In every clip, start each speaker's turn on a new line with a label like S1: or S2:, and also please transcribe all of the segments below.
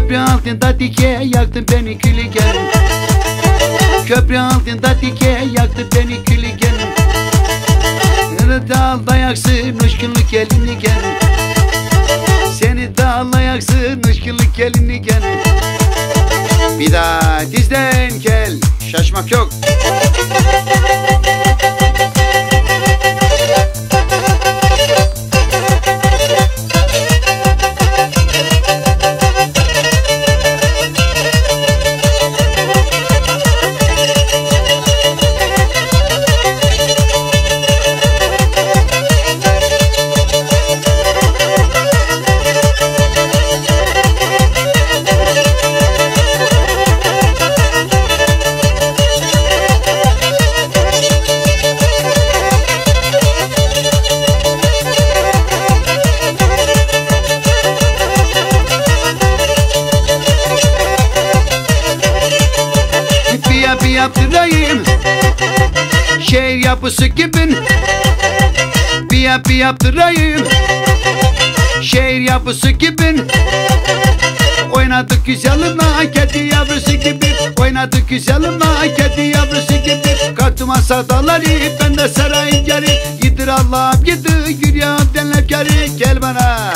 S1: Köprü altında dike yaktın beni külü gelin. Köprü altında dike yaktın beni külü gelin. Dağ dayaksın ışkınlık elini gelin. Seni dağ yaksın ışkınlık elini gelin. Bir daha dizden gel, şaşmak yok. Yaptırayım şehir yapısı gibi, bir yaptırayım şehir yapısı gibi. Oynadık güzelimle kedi yavrusu gibi, oynadık güzelimle kedi yavrusu gibi. Kalktım asadaları ben de sarayın geri, gidir Allah'ım gidir yürüyorum denlep geri. Gel bana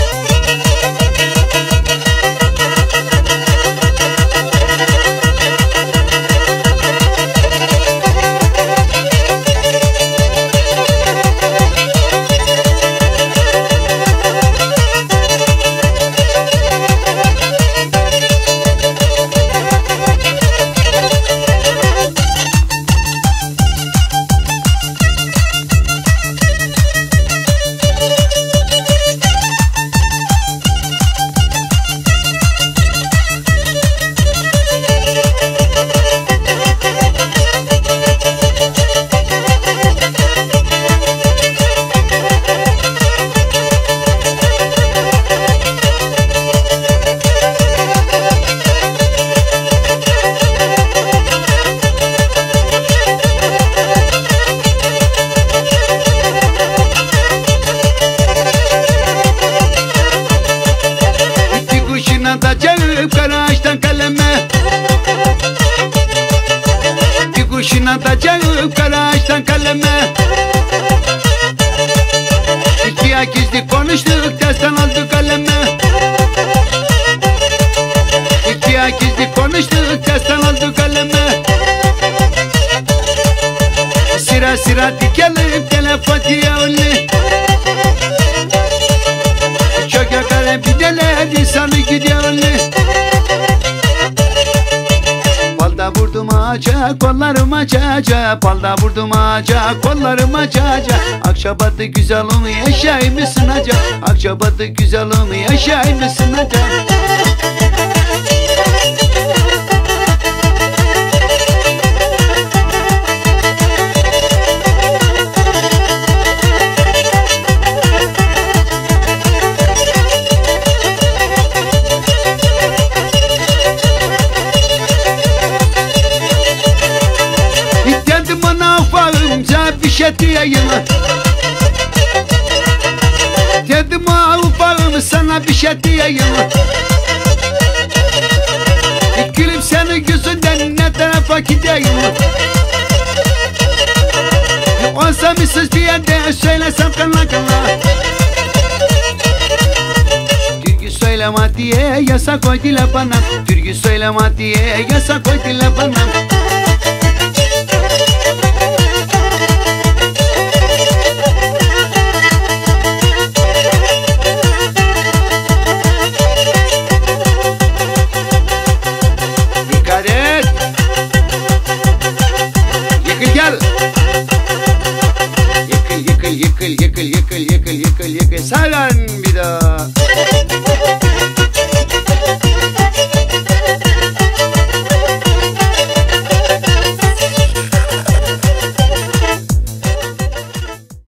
S1: kara kaleme, bir kuşun atacağım kara kaleme. İki ay gizli konuştuk dersten aldık kaleme. İki ay gizli konuştuk dersten aldık kaleme. Sıra sıra dikelim telefatiye olli. Çok yakar pideler insanı gidiyor olli. Balda vurdum ağaca, kollarım açaca. Balda vurdum ağaca, kollarım açaca. Akçabatı güzelim yaşay mısın aca? Akçabatı güzelim yaşay mısın aca? Bir şey diyeyim, dedim ufağım sana bir şey diyeyim. Gülüm senin yüzünden ne tarafa gideyim. Olsa mısız bir yerde söylesem kanla kanla. Türkü söyleme diye yasak koydular bana. Türkü söyleme diye yasak koydular bana. Yıkıl yıkıl yıkıl yıkıl yıkıl yıkıl yıkıl yıkıl. Saran bir daha.